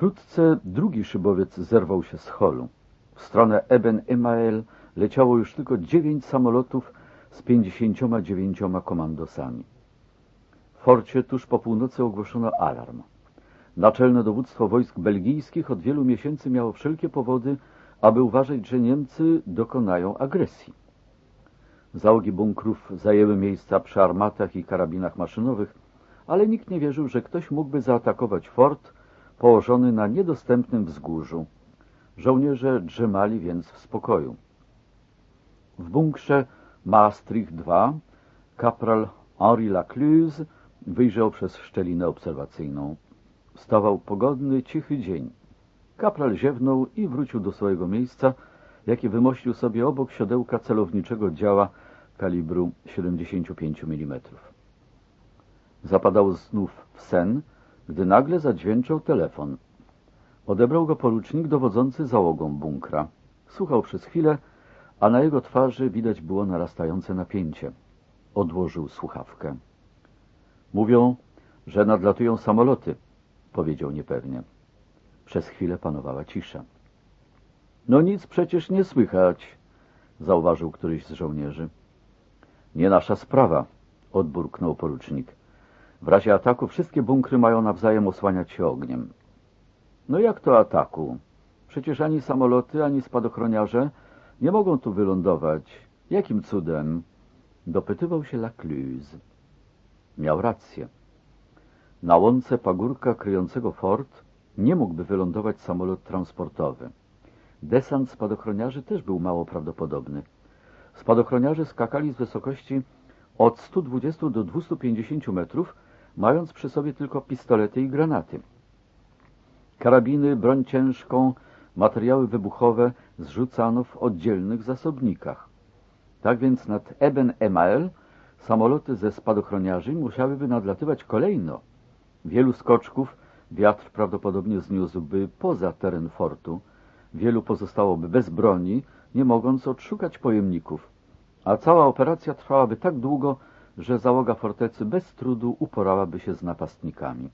Wkrótce drugi szybowiec zerwał się z holu. W stronę Eben Emael leciało już tylko 9 samolotów z 59 komandosami. W forcie tuż po północy ogłoszono alarm. Naczelne dowództwo wojsk belgijskich od wielu miesięcy miało wszelkie powody, aby uważać, że Niemcy dokonają agresji. Załogi bunkrów zajęły miejsca przy armatach i karabinach maszynowych, ale nikt nie wierzył, że ktoś mógłby zaatakować fort położony na niedostępnym wzgórzu. Żołnierze drzemali więc w spokoju. W bunkrze Maastricht II kapral Henri Lacluse wyjrzał przez szczelinę obserwacyjną. Wstawał pogodny, cichy dzień. Kapral ziewnął i wrócił do swojego miejsca, jakie wymościł sobie obok siodełka celowniczego działa kalibru 75 mm. Zapadał znów w sen, gdy nagle zadźwięczał telefon. Odebrał go porucznik dowodzący załogą bunkra. Słuchał przez chwilę, a na jego twarzy widać było narastające napięcie. Odłożył słuchawkę. Mówią, że nadlatują samoloty, powiedział niepewnie. Przez chwilę panowała cisza. No nic przecież nie słychać, zauważył któryś z żołnierzy. Nie nasza sprawa, odburknął porucznik. W razie ataku wszystkie bunkry mają nawzajem osłaniać się ogniem. No jak to ataku? Przecież ani samoloty, ani spadochroniarze nie mogą tu wylądować. Jakim cudem? Dopytywał się Lacluse. Miał rację. Na łące pagórka kryjącego fort nie mógłby wylądować samolot transportowy. Desant spadochroniarzy też był mało prawdopodobny. Spadochroniarze skakali z wysokości od 120 do 250 metrów, mając przy sobie tylko pistolety i granaty. Karabiny, broń ciężką, materiały wybuchowe zrzucano w oddzielnych zasobnikach. Tak więc nad Eben Emael samoloty ze spadochroniarzy musiałyby nadlatywać kolejno. Wielu skoczków wiatr prawdopodobnie zniósłby poza teren fortu. Wielu pozostałoby bez broni, nie mogąc odszukać pojemników. A cała operacja trwałaby tak długo, że załoga fortecy bez trudu uporałaby się z napastnikami.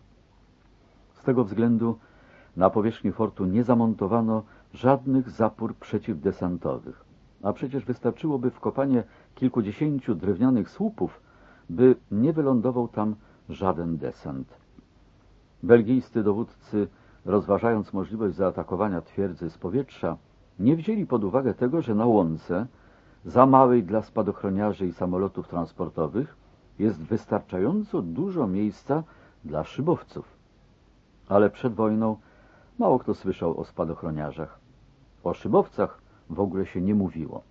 Z tego względu na powierzchni fortu nie zamontowano żadnych zapór przeciwdesantowych, a przecież wystarczyłoby wkopanie kilkudziesięciu drewnianych słupów, by nie wylądował tam żaden desant. Belgijscy dowódcy, rozważając możliwość zaatakowania twierdzy z powietrza, nie wzięli pod uwagę tego, że na łące, za małej dla spadochroniarzy i samolotów transportowych, jest wystarczająco dużo miejsca dla szybowców. Ale przed wojną mało kto słyszał o spadochroniarzach. O szybowcach w ogóle się nie mówiło.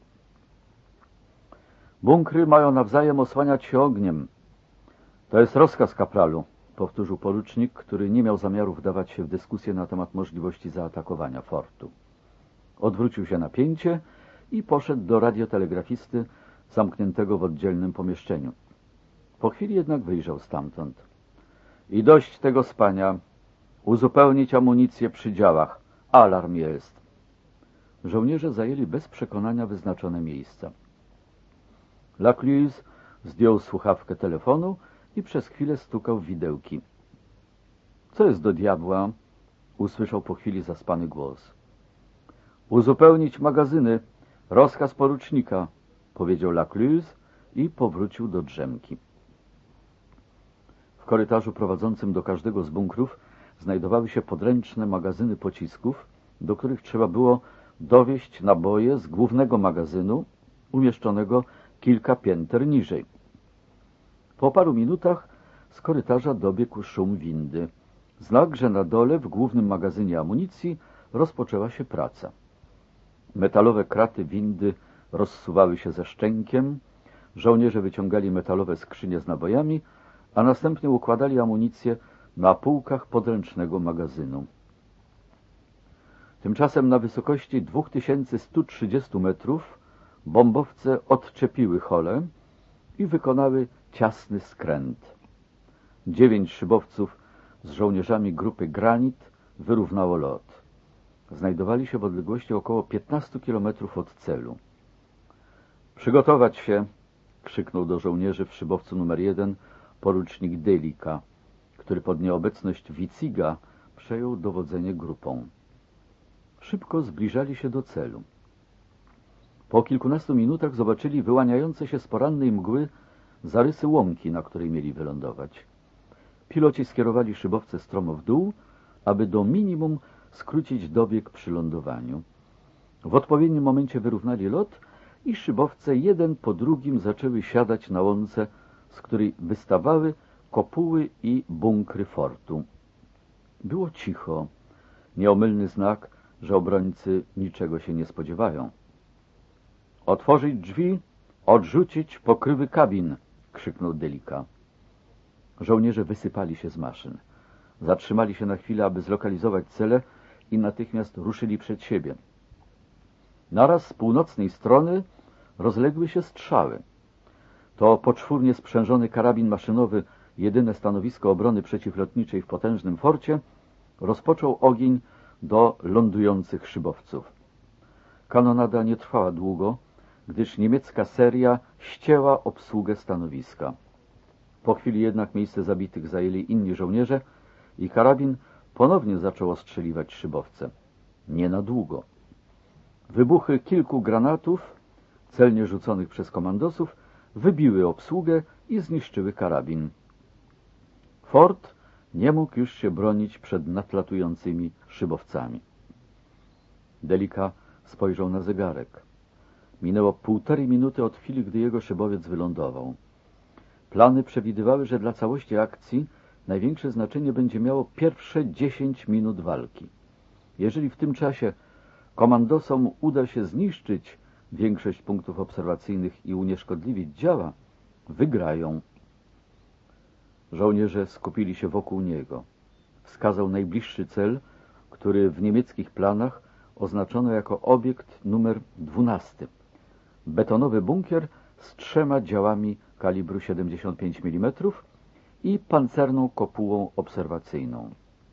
Bunkry mają nawzajem osłaniać się ogniem. To jest rozkaz, kapralu, powtórzył porucznik, który nie miał zamiaru wdawać się w dyskusję na temat możliwości zaatakowania fortu. Odwrócił się na pięcie i poszedł do radiotelegrafisty zamkniętego w oddzielnym pomieszczeniu. Po chwili jednak wyjrzał stamtąd. I dość tego spania. Uzupełnić amunicję przy działach. Alarm jest. Żołnierze zajęli bez przekonania wyznaczone miejsca. Lacluse zdjął słuchawkę telefonu i przez chwilę stukał w widełki. Co jest do diabła? Usłyszał po chwili zaspany głos. Uzupełnić magazyny. Rozkaz porucznika, powiedział Lacluse i powrócił do drzemki. W korytarzu prowadzącym do każdego z bunkrów znajdowały się podręczne magazyny pocisków, do których trzeba było dowieść naboje z głównego magazynu, umieszczonego kilka pięter niżej. Po paru minutach z korytarza dobiegł szum windy. Znak, że na dole w głównym magazynie amunicji rozpoczęła się praca. Metalowe kraty windy rozsuwały się ze szczękiem, żołnierze wyciągali metalowe skrzynie z nabojami, a następnie układali amunicję na półkach podręcznego magazynu. Tymczasem na wysokości 2130 metrów bombowce odczepiły hole i wykonały ciasny skręt. 9 szybowców z żołnierzami grupy Granit wyrównało lot. Znajdowali się w odległości około 15 kilometrów od celu. Przygotować się, krzyknął do żołnierzy w szybowcu numer 1 porucznik Delika, który pod nieobecność Wiciga przejął dowodzenie grupą. Szybko zbliżali się do celu. Po kilkunastu minutach zobaczyli wyłaniające się z porannej mgły zarysy łąki, na której mieli wylądować. Piloci skierowali szybowce stromo w dół, aby do minimum skrócić dobieg przy lądowaniu. W odpowiednim momencie wyrównali lot i szybowce jeden po drugim zaczęły siadać na łące, z której wystawały kopuły i bunkry fortu. Było cicho, nieomylny znak, że obrońcy niczego się nie spodziewają. Otworzyć drzwi, odrzucić pokrywy kabin, krzyknął Delika. Żołnierze wysypali się z maszyn. Zatrzymali się na chwilę, aby zlokalizować cele i natychmiast ruszyli przed siebie. Naraz z północnej strony rozległy się strzały. To poczwórnie sprzężony karabin maszynowy, jedyne stanowisko obrony przeciwlotniczej w potężnym forcie, rozpoczął ogień do lądujących szybowców. Kanonada nie trwała długo, gdyż niemiecka seria ścięła obsługę stanowiska. Po chwili jednak miejsce zabitych zajęli inni żołnierze i karabin ponownie zaczął ostrzeliwać szybowce. Nie na długo. Wybuchy kilku granatów, celnie rzuconych przez komandosów, wybiły obsługę i zniszczyły karabin. Fort nie mógł już się bronić przed nadlatującymi szybowcami. Delika spojrzał na zegarek. Minęło 1,5 minuty od chwili, gdy jego szybowiec wylądował. Plany przewidywały, że dla całości akcji największe znaczenie będzie miało pierwsze 10 minut walki. Jeżeli w tym czasie komandosom uda się zniszczyć większość punktów obserwacyjnych i unieszkodliwić działa, wygrają. Żołnierze skupili się wokół niego. Wskazał najbliższy cel, który w niemieckich planach oznaczono jako obiekt numer 12. Betonowy bunkier z 3 działami kalibru 75 mm i pancerną kopułą obserwacyjną.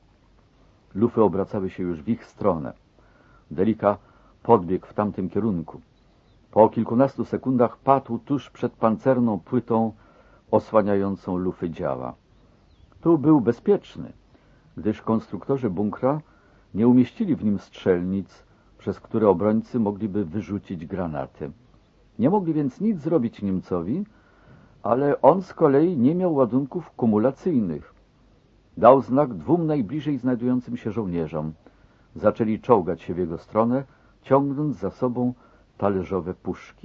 Lufy obracały się już w ich stronę. Delika podbiegł w tamtym kierunku. Po kilkunastu sekundach padł tuż przed pancerną płytą osłaniającą lufy działa. Tu był bezpieczny, gdyż konstruktorzy bunkra nie umieścili w nim strzelnic, przez które obrońcy mogliby wyrzucić granaty. Nie mogli więc nic zrobić Niemcowi, ale on z kolei nie miał ładunków kumulacyjnych. Dał znak 2 najbliżej znajdującym się żołnierzom. Zaczęli czołgać się w jego stronę, ciągnąc za sobą talerzowe puszki.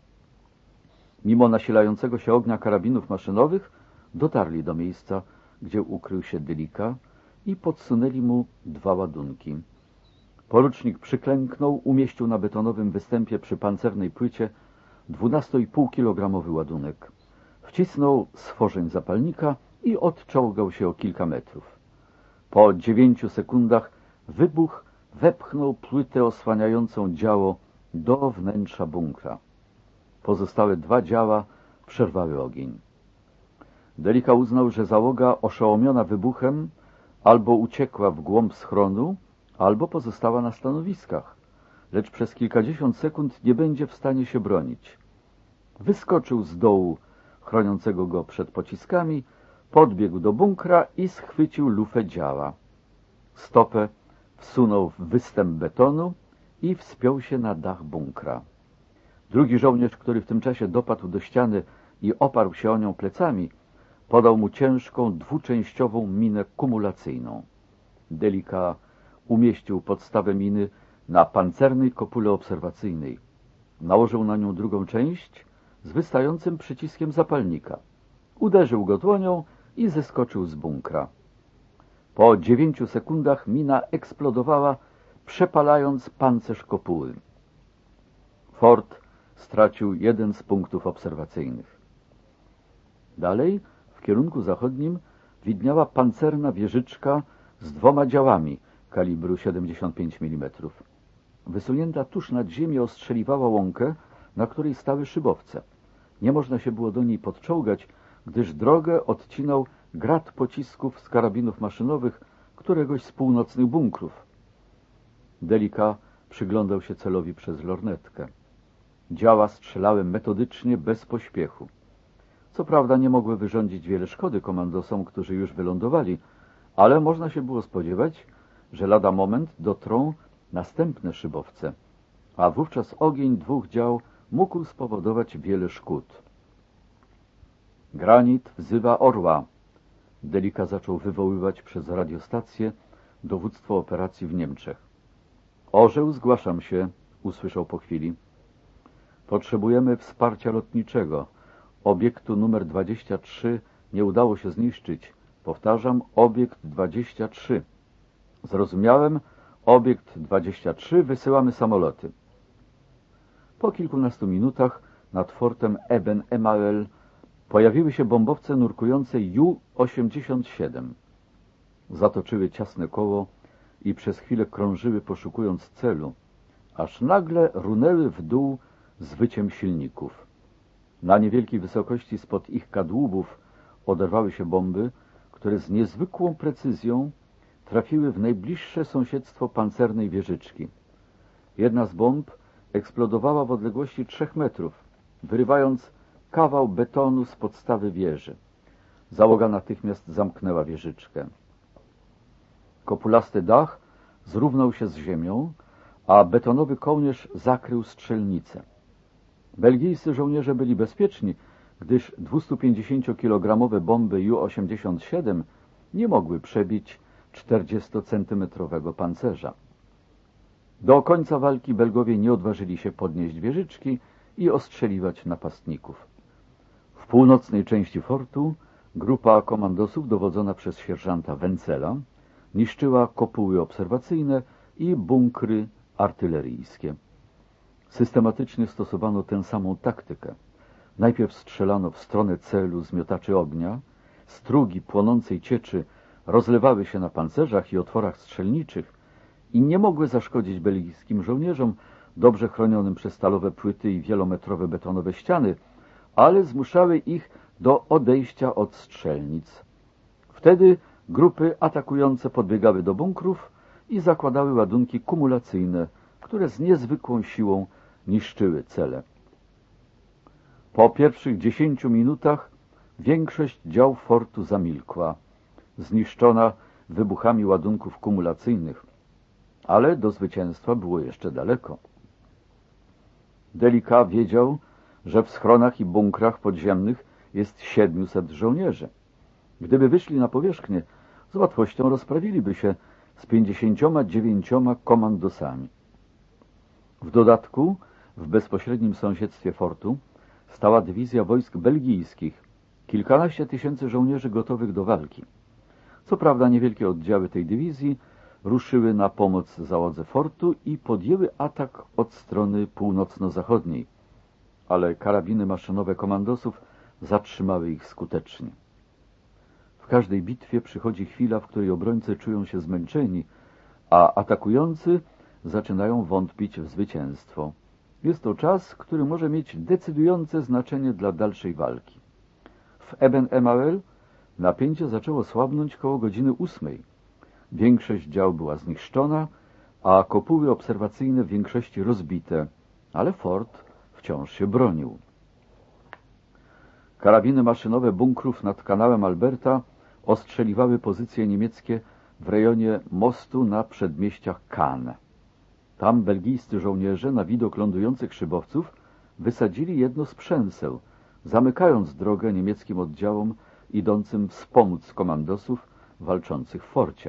Mimo nasilającego się ognia karabinów maszynowych dotarli do miejsca, gdzie ukrył się Delika i podsunęli mu 2 ładunki. Porucznik przyklęknął, umieścił na betonowym występie przy pancernej płycie 12,5-kilogramowy ładunek. Wcisnął stworzeń zapalnika i odczołgał się o kilka metrów. Po 9 sekundach wybuch wepchnął płytę osłaniającą działo do wnętrza bunkra. Pozostałe 2 działa przerwały ogień. Delika uznał, że załoga oszołomiona wybuchem albo uciekła w głąb schronu, albo pozostała na stanowiskach, lecz przez kilkadziesiąt sekund nie będzie w stanie się bronić. Wyskoczył z dołu chroniącego go przed pociskami, podbiegł do bunkra i schwycił lufę działa. Stopę wsunął w występ betonu i wspiął się na dach bunkra. Drugi żołnierz, który w tym czasie dopadł do ściany i oparł się o nią plecami, podał mu ciężką, 2-częściową minę kumulacyjną. Delika umieścił podstawę miny na pancernej kopule obserwacyjnej. Nałożył na nią drugą część z wystającym przyciskiem zapalnika. Uderzył go dłonią i zeskoczył z bunkra. Po 9 sekundach mina eksplodowała, przepalając pancerz kopuły. Fort stracił 1 z punktów obserwacyjnych. Dalej, w kierunku zachodnim, widniała pancerna wieżyczka z 2 działami kalibru 75 mm. Wysunięta tuż nad ziemię ostrzeliwała łąkę, na której stały szybowce. Nie można się było do niej podczołgać, gdyż drogę odcinał grad pocisków z karabinów maszynowych któregoś z północnych bunkrów. Delika przyglądał się celowi przez lornetkę. Działa strzelały metodycznie, bez pośpiechu. Co prawda nie mogły wyrządzić wiele szkody komandosom, którzy już wylądowali, ale można się było spodziewać, że lada moment dotrą następne szybowce, a wówczas ogień dwóch dział mógł spowodować wiele szkód. Granit wzywa orła. Delika zaczął wywoływać przez radiostację dowództwo operacji w Niemczech. Orzeł, zgłaszam się, usłyszał po chwili. Potrzebujemy wsparcia lotniczego. Obiektu numer 23 nie udało się zniszczyć. Powtarzam, obiekt 23. Zrozumiałem, obiekt 23, wysyłamy samoloty. Po kilkunastu minutach nad fortem Eben Emael pojawiły się bombowce nurkujące Ju-87. Zatoczyły ciasne koło i przez chwilę krążyły, poszukując celu, aż nagle runęły w dół z wyciem silników. Na niewielkiej wysokości spod ich kadłubów oderwały się bomby, które z niezwykłą precyzją trafiły w najbliższe sąsiedztwo pancernej wieżyczki. Jedna z bomb eksplodowała w odległości 3 metrów, wyrywając kawał betonu z podstawy wieży. Załoga natychmiast zamknęła wieżyczkę. Kopulasty dach zrównał się z ziemią, a betonowy kołnierz zakrył strzelnicę. Belgijscy żołnierze byli bezpieczni, gdyż 250-kilogramowe bomby Ju-87 nie mogły przebić 40-centymetrowego pancerza. Do końca walki Belgowie nie odważyli się podnieść wieżyczki i ostrzeliwać napastników. W północnej części fortu grupa komandosów dowodzona przez sierżanta Wencela niszczyła kopuły obserwacyjne i bunkry artyleryjskie. Systematycznie stosowano tę samą taktykę. Najpierw strzelano w stronę celu z miotaczy ognia, strugi płonącej cieczy rozlewały się na pancerzach i otworach strzelniczych i nie mogły zaszkodzić belgijskim żołnierzom dobrze chronionym przez stalowe płyty i wielometrowe betonowe ściany, ale zmuszały ich do odejścia od strzelnic. Wtedy grupy atakujące podbiegały do bunkrów i zakładały ładunki kumulacyjne, które z niezwykłą siłą niszczyły cele. Po pierwszych 10 minutach większość dział fortu zamilkła, zniszczona wybuchami ładunków kumulacyjnych, ale do zwycięstwa było jeszcze daleko. Delika wiedział, że w schronach i bunkrach podziemnych jest 700 żołnierzy. Gdyby wyszli na powierzchnię, z łatwością rozprawiliby się z 59 komandosami. W dodatku w bezpośrednim sąsiedztwie fortu stała dywizja wojsk belgijskich, kilkanaście tysięcy żołnierzy gotowych do walki. Co prawda niewielkie oddziały tej dywizji ruszyły na pomoc załodze fortu i podjęły atak od strony północno-zachodniej, ale karabiny maszynowe komandosów zatrzymały ich skutecznie. W każdej bitwie przychodzi chwila, w której obrońcy czują się zmęczeni, a atakujący zaczynają wątpić w zwycięstwo. Jest to czas, który może mieć decydujące znaczenie dla dalszej walki. W Eben Emael napięcie zaczęło słabnąć koło godziny 8. Większość dział była zniszczona, a kopuły obserwacyjne w większości rozbite, ale fort wciąż się bronił. Karabiny maszynowe bunkrów nad kanałem Alberta ostrzeliwały pozycje niemieckie w rejonie mostu na przedmieściach Cannes. Tam belgijscy żołnierze na widok lądujących szybowców wysadzili jedno z przęseł, zamykając drogę niemieckim oddziałom idącym wspomóc komandosów walczących w forcie.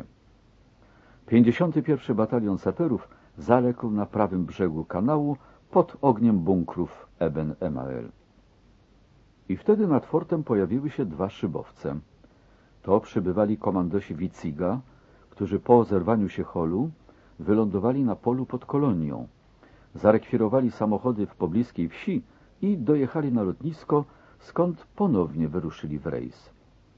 51. Batalion saperów zaległ na prawym brzegu kanału pod ogniem bunkrów Eben Emael. I wtedy nad fortem pojawiły się 2 szybowce. To przybywali komandosi Witziga, którzy po zerwaniu się holu wylądowali na polu pod Kolonią, zarekwirowali samochody w pobliskiej wsi i dojechali na lotnisko, skąd ponownie wyruszyli w rejs.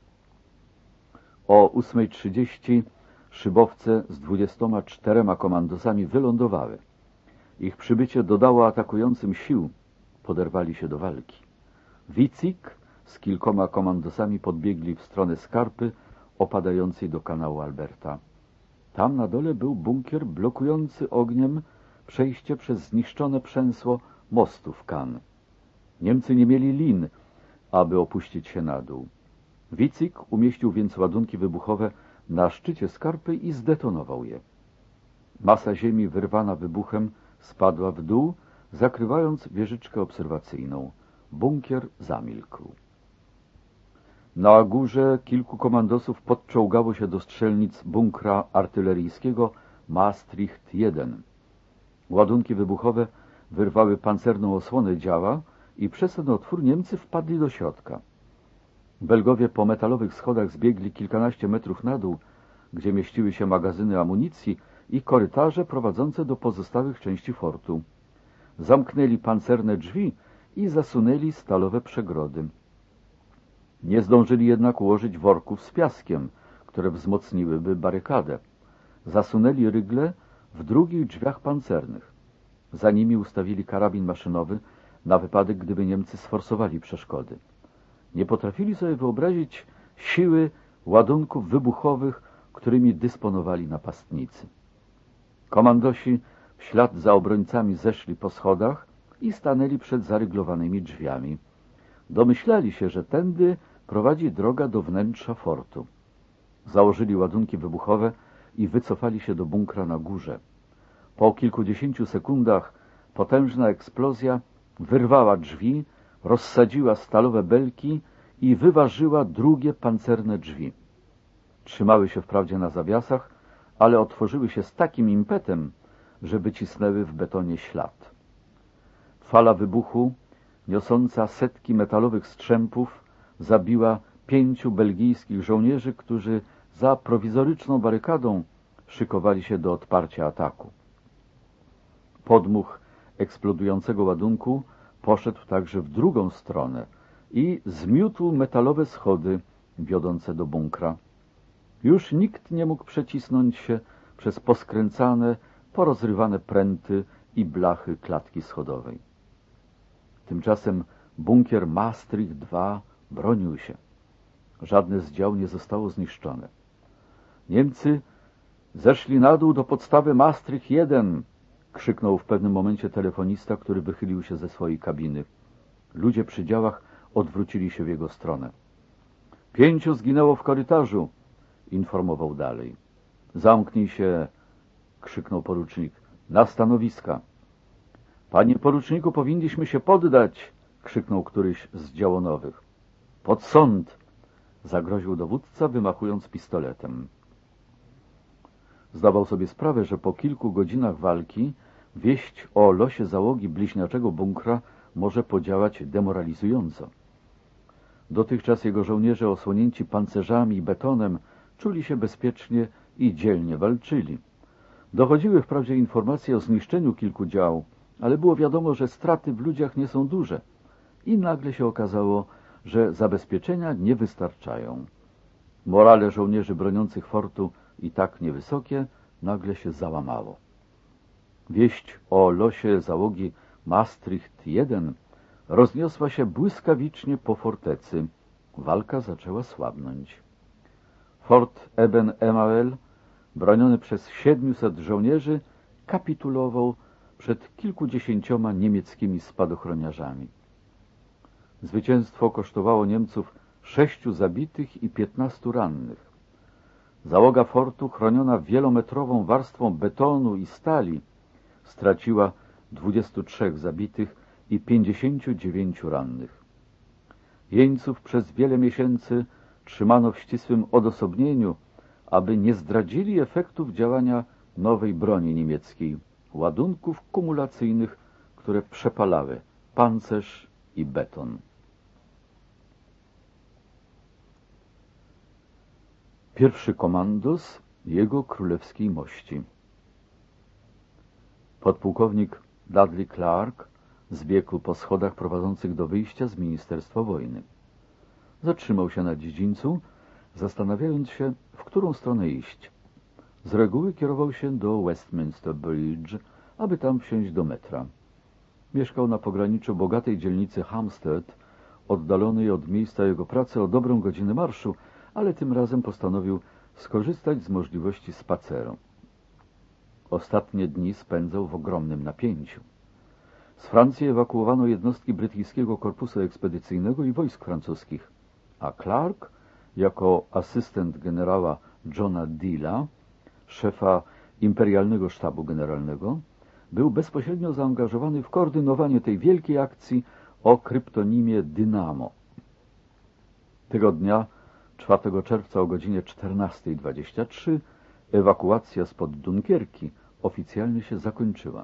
O 8:30 szybowce z 24 komandosami wylądowały. Ich przybycie dodało atakującym sił, poderwali się do walki. Witzig z kilkoma komandosami podbiegli w stronę skarpy opadającej do kanału Alberta. Tam na dole był bunkier blokujący ogniem przejście przez zniszczone przęsło mostu w Cannes. Niemcy nie mieli lin, aby opuścić się na dół. Witzig umieścił więc ładunki wybuchowe na szczycie skarpy i zdetonował je. Masa ziemi wyrwana wybuchem spadła w dół, zakrywając wieżyczkę obserwacyjną. Bunkier zamilkł. Na górze kilku komandosów podczołgało się do strzelnic bunkra artyleryjskiego Maastricht 1. Ładunki wybuchowe wyrwały pancerną osłonę działa i przez ten otwór Niemcy wpadli do środka. Belgowie po metalowych schodach zbiegli kilkanaście metrów na dół, gdzie mieściły się magazyny amunicji i korytarze prowadzące do pozostałych części fortu. Zamknęli pancerne drzwi i zasunęli stalowe przegrody. Nie zdążyli jednak ułożyć worków z piaskiem, które wzmocniłyby barykadę. Zasunęli rygle w drugich drzwiach pancernych. Za nimi ustawili karabin maszynowy na wypadek, gdyby Niemcy sforsowali przeszkody. Nie potrafili sobie wyobrazić siły ładunków wybuchowych, którymi dysponowali napastnicy. Komandosi w ślad za obrońcami zeszli po schodach i stanęli przed zaryglowanymi drzwiami. Domyślali się, że tędy prowadzi droga do wnętrza fortu. Założyli ładunki wybuchowe i wycofali się do bunkra na górze. Po kilkudziesięciu sekundach potężna eksplozja wyrwała drzwi, rozsadziła stalowe belki i wyważyła drugie pancerne drzwi. Trzymały się wprawdzie na zawiasach, ale otworzyły się z takim impetem, że wycisnęły w betonie ślad. Fala wybuchu, niosąca setki metalowych strzępów, zabiła 5 belgijskich żołnierzy, którzy za prowizoryczną barykadą szykowali się do odparcia ataku. Podmuch eksplodującego ładunku poszedł także w drugą stronę i zmiótł metalowe schody wiodące do bunkra. Już nikt nie mógł przecisnąć się przez poskręcane, porozrywane pręty i blachy klatki schodowej. Tymczasem bunkier Maastricht 2 bronił się. Żadne z dział nie zostało zniszczone. Niemcy zeszli na dół do podstawy Maastricht 1, krzyknął w pewnym momencie telefonista, który wychylił się ze swojej kabiny. Ludzie przy działach odwrócili się w jego stronę. 5 zginęło w korytarzu, informował dalej. Zamknij się, krzyknął porucznik. Na stanowiska. Panie poruczniku, powinniśmy się poddać, krzyknął któryś z działonowych. Pod sąd, zagroził dowódca, wymachując pistoletem. Zdawał sobie sprawę, że po kilku godzinach walki wieść o losie załogi bliźniaczego bunkra może podziałać demoralizująco. Dotychczas jego żołnierze, osłonięci pancerzami i betonem, czuli się bezpiecznie i dzielnie walczyli. Dochodziły wprawdzie informacje o zniszczeniu kilku dział, ale było wiadomo, że straty w ludziach nie są duże. I nagle się okazało, że zabezpieczenia nie wystarczają. Morale żołnierzy broniących fortu, i tak niewysokie, nagle się załamało. Wieść o losie załogi Maastricht 1 rozniosła się błyskawicznie po fortecy. Walka zaczęła słabnąć. Fort Eben-Emael, broniony przez 700 żołnierzy, kapitulował przed kilkudziesięcioma niemieckimi spadochroniarzami. Zwycięstwo kosztowało Niemców 6 zabitych i 15 rannych. Załoga fortu, chroniona wielometrową warstwą betonu i stali, straciła 23 zabitych i 59 rannych. Jeńców przez wiele miesięcy trzymano w ścisłym odosobnieniu, aby nie zdradzili efektów działania nowej broni niemieckiej, ładunków kumulacyjnych, które przepalały pancerz i beton. Pierwszy komandos Jego Królewskiej Mości. Podpułkownik Dudley Clark zbiegł po schodach prowadzących do wyjścia z Ministerstwa Wojny. Zatrzymał się na dziedzińcu, zastanawiając się, w którą stronę iść. Z reguły kierował się do Westminster Bridge, aby tam wsiąść do metra. Mieszkał na pograniczu bogatej dzielnicy Hampstead, oddalonej od miejsca jego pracy o dobrą godzinę marszu, ale tym razem postanowił skorzystać z możliwości spaceru. Ostatnie dni spędzał w ogromnym napięciu. Z Francji ewakuowano jednostki brytyjskiego korpusu ekspedycyjnego i wojsk francuskich, a Clark, jako asystent generała Johna Deala, szefa Imperialnego Sztabu Generalnego, był bezpośrednio zaangażowany w koordynowanie tej wielkiej akcji o kryptonimie Dynamo. Tego dnia, 4 czerwca o godzinie 14:23, ewakuacja spod Dunkierki oficjalnie się zakończyła.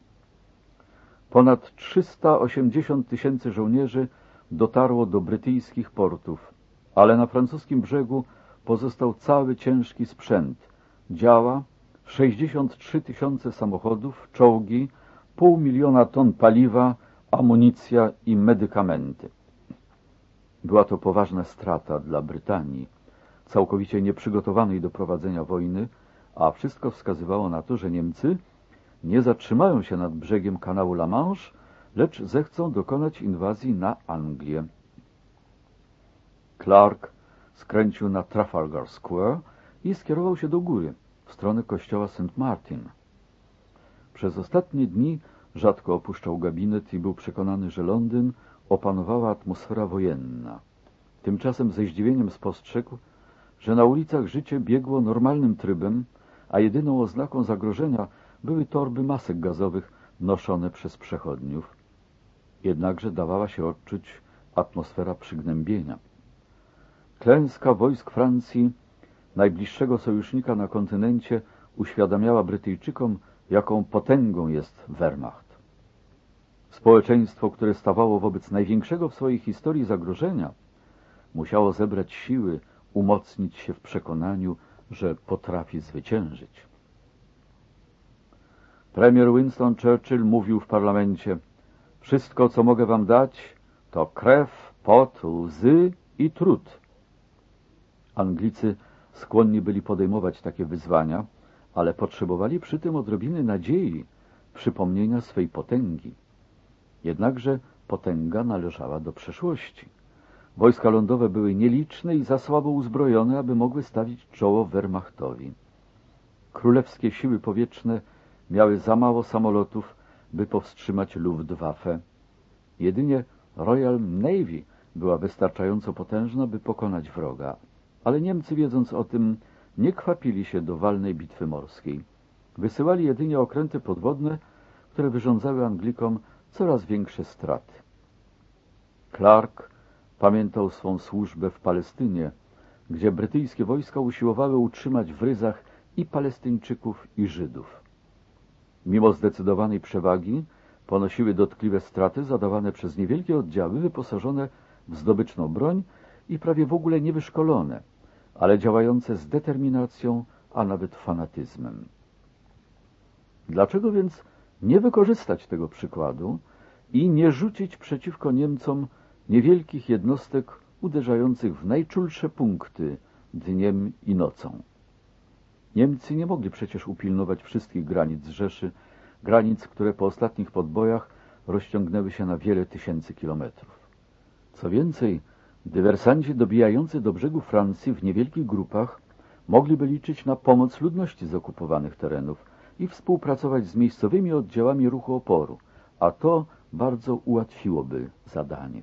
Ponad 380 000 żołnierzy dotarło do brytyjskich portów, ale na francuskim brzegu pozostał cały ciężki sprzęt, działa, 63 000 samochodów, czołgi, 500 000 ton paliwa, amunicja i medykamenty. Była to poważna strata dla Brytanii, całkowicie nieprzygotowanej do prowadzenia wojny, a wszystko wskazywało na to, że Niemcy nie zatrzymają się nad brzegiem kanału La Manche, lecz zechcą dokonać inwazji na Anglię. Clark skręcił na Trafalgar Square i skierował się do góry, w stronę kościoła St. Martin. Przez ostatnie dni rzadko opuszczał gabinet i był przekonany, że Londyn opanowała atmosfera wojenna. Tymczasem ze zdziwieniem spostrzegł, że na ulicach życie biegło normalnym trybem, a jedyną oznaką zagrożenia były torby masek gazowych noszone przez przechodniów. Jednakże dawała się odczuć atmosfera przygnębienia. Klęska wojsk Francji, najbliższego sojusznika na kontynencie, uświadamiała Brytyjczykom, jaką potęgą jest Wehrmacht. Społeczeństwo, które stawało wobec największego w swojej historii zagrożenia, musiało zebrać siły, umocnić się w przekonaniu, że potrafi zwyciężyć. Premier Winston Churchill mówił w parlamencie: wszystko, co mogę wam dać, to krew, pot, łzy i trud. Anglicy skłonni byli podejmować takie wyzwania, ale potrzebowali przy tym odrobiny nadziei, przypomnienia swej potęgi. Jednakże potęga należała do przeszłości. Wojska lądowe były nieliczne i za słabo uzbrojone, aby mogły stawić czoło Wehrmachtowi. Królewskie siły powietrzne miały za mało samolotów, by powstrzymać Luftwaffe. Jedynie Royal Navy była wystarczająco potężna, by pokonać wroga. Ale Niemcy, wiedząc o tym, nie kwapili się do walnej bitwy morskiej. Wysyłali jedynie okręty podwodne, które wyrządzały Anglikom coraz większe straty. Clark pamiętał swą służbę w Palestynie, gdzie brytyjskie wojska usiłowały utrzymać w ryzach i Palestyńczyków, i Żydów. Mimo zdecydowanej przewagi ponosiły dotkliwe straty zadawane przez niewielkie oddziały wyposażone w zdobyczną broń i prawie w ogóle niewyszkolone, ale działające z determinacją, a nawet fanatyzmem. Dlaczego więc nie wykorzystać tego przykładu i nie rzucić przeciwko Niemcom niewielkich jednostek uderzających w najczulsze punkty dniem i nocą? Niemcy nie mogli przecież upilnować wszystkich granic Rzeszy, granic, które po ostatnich podbojach rozciągnęły się na wiele tysięcy kilometrów. Co więcej, dywersanci dobijający do brzegu Francji w niewielkich grupach mogliby liczyć na pomoc ludności z okupowanych terenów i współpracować z miejscowymi oddziałami ruchu oporu, a to bardzo ułatwiłoby zadanie.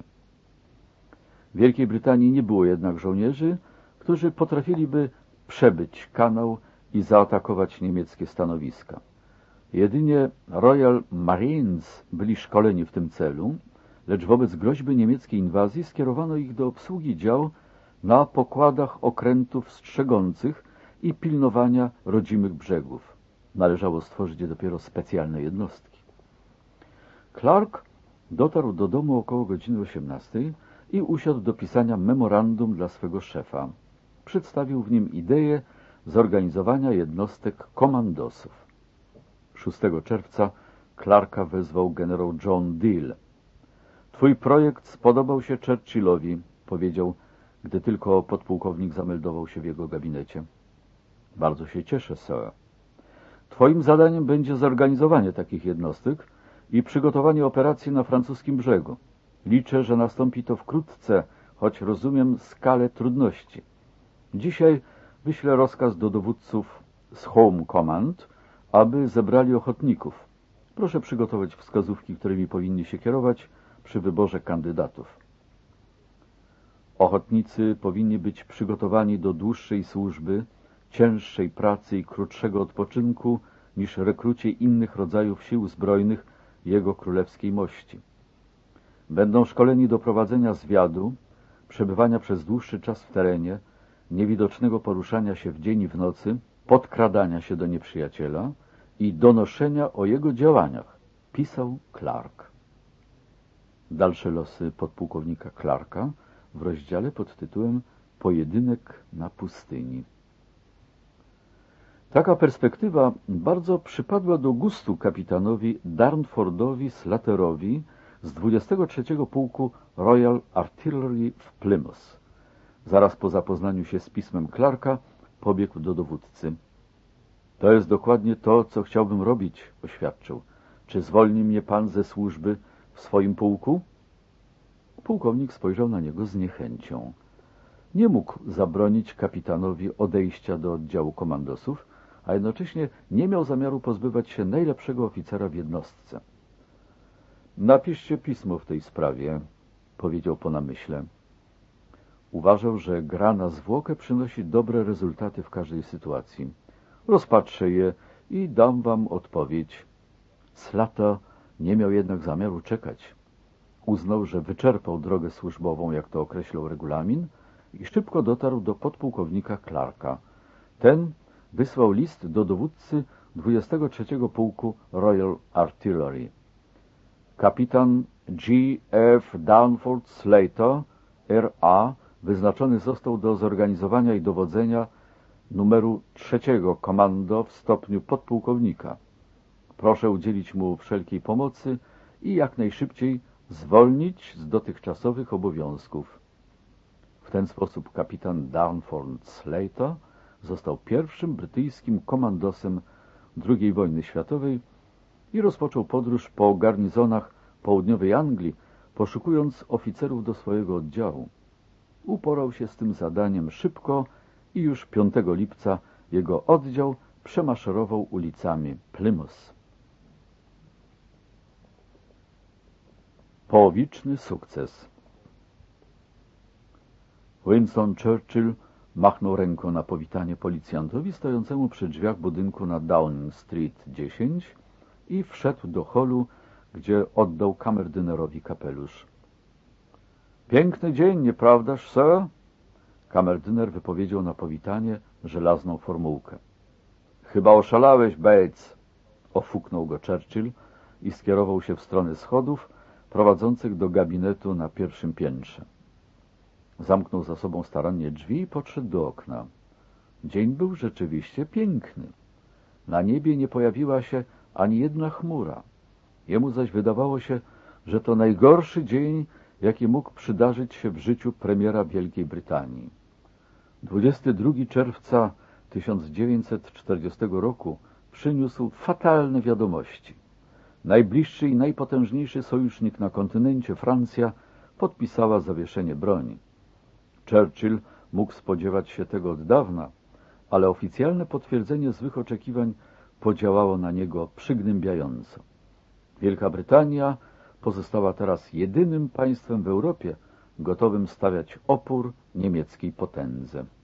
W Wielkiej Brytanii nie było jednak żołnierzy, którzy potrafiliby przebyć kanał i zaatakować niemieckie stanowiska. Jedynie Royal Marines byli szkoleni w tym celu, lecz wobec groźby niemieckiej inwazji skierowano ich do obsługi dział na pokładach okrętów strzegących i pilnowania rodzimych brzegów. Należało stworzyć dopiero specjalne jednostki. Clark dotarł do domu około godziny 18 i usiadł do pisania memorandum dla swego szefa. Przedstawił w nim ideę zorganizowania jednostek komandosów. 6 czerwca Clarka wezwał generał John Deal. Twój projekt spodobał się Churchillowi, powiedział, gdy tylko podpułkownik zameldował się w jego gabinecie. Bardzo się cieszę, sir. Twoim zadaniem będzie zorganizowanie takich jednostek i przygotowanie operacji na francuskim brzegu. Liczę, że nastąpi to wkrótce, choć rozumiem skalę trudności. Dzisiaj wyślę rozkaz do dowódców z Home Command, aby zebrali ochotników. Proszę przygotować wskazówki, którymi powinni się kierować przy wyborze kandydatów. Ochotnicy powinni być przygotowani do dłuższej służby, cięższej pracy i krótszego odpoczynku niż rekruci innych rodzajów sił zbrojnych jego królewskiej mości. Będą szkoleni do prowadzenia zwiadu, przebywania przez dłuższy czas w terenie, niewidocznego poruszania się w dzień i w nocy, podkradania się do nieprzyjaciela i donoszenia o jego działaniach, pisał Clark. Dalsze losy podpułkownika Clarka w rozdziale pod tytułem Pojedynek na pustyni. Taka perspektywa bardzo przypadła do gustu kapitanowi Darnfordowi Slaterowi z 23 Pułku Royal Artillery w Plymouth. Zaraz po zapoznaniu się z pismem Clarka pobiegł do dowódcy. To jest dokładnie to, co chciałbym robić, oświadczył. Czy zwolni mnie pan ze służby w swoim pułku? Pułkownik spojrzał na niego z niechęcią. Nie mógł zabronić kapitanowi odejścia do oddziału komandosów, a jednocześnie nie miał zamiaru pozbywać się najlepszego oficera w jednostce. Napiszcie pismo w tej sprawie, powiedział po namyśle. Uważał, że gra na zwłokę przynosi dobre rezultaty w każdej sytuacji. Rozpatrzę je i dam wam odpowiedź. Slater nie miał jednak zamiaru czekać. Uznał, że wyczerpał drogę służbową, jak to określał regulamin, i szybko dotarł do podpułkownika Clarka. Ten wysłał list do dowódcy 23 Pułku Royal Artillery. Kapitan G. F. Darnford Slater, R.A., wyznaczony został do zorganizowania i dowodzenia numeru 3 komando w stopniu podpułkownika. Proszę udzielić mu wszelkiej pomocy i jak najszybciej zwolnić z dotychczasowych obowiązków. W ten sposób kapitan Darnford Slater został pierwszym brytyjskim komandosem II wojny światowej i rozpoczął podróż po garnizonach południowej Anglii, poszukując oficerów do swojego oddziału. Uporał się z tym zadaniem szybko i już 5 lipca jego oddział przemaszerował ulicami Plymouth. Połowiczny sukces. Winston Churchill machnął ręką na powitanie policjantowi stojącemu przy drzwiach budynku na Downing Street 10 i wszedł do holu, gdzie oddał kamerdynerowi kapelusz. Piękny dzień, nieprawdaż, sir? Kamerdyner wypowiedział na powitanie żelazną formułkę. Chyba oszalałeś, Bates, ofuknął go Churchill i skierował się w stronę schodów prowadzących do gabinetu na pierwszym piętrze. Zamknął za sobą starannie drzwi i podszedł do okna. Dzień był rzeczywiście piękny. Na niebie nie pojawiła się ani jedna chmura. Jemu zaś wydawało się, że to najgorszy dzień, jaki mógł przydarzyć się w życiu premiera Wielkiej Brytanii. 22 czerwca 1940 roku przyniósł fatalne wiadomości. Najbliższy i najpotężniejszy sojusznik na kontynencie, Francja, podpisała zawieszenie broni. Churchill mógł spodziewać się tego od dawna, ale oficjalne potwierdzenie złych oczekiwań podziałało na niego przygnębiająco. Wielka Brytania pozostała teraz jedynym państwem w Europie gotowym stawiać opór niemieckiej potędze.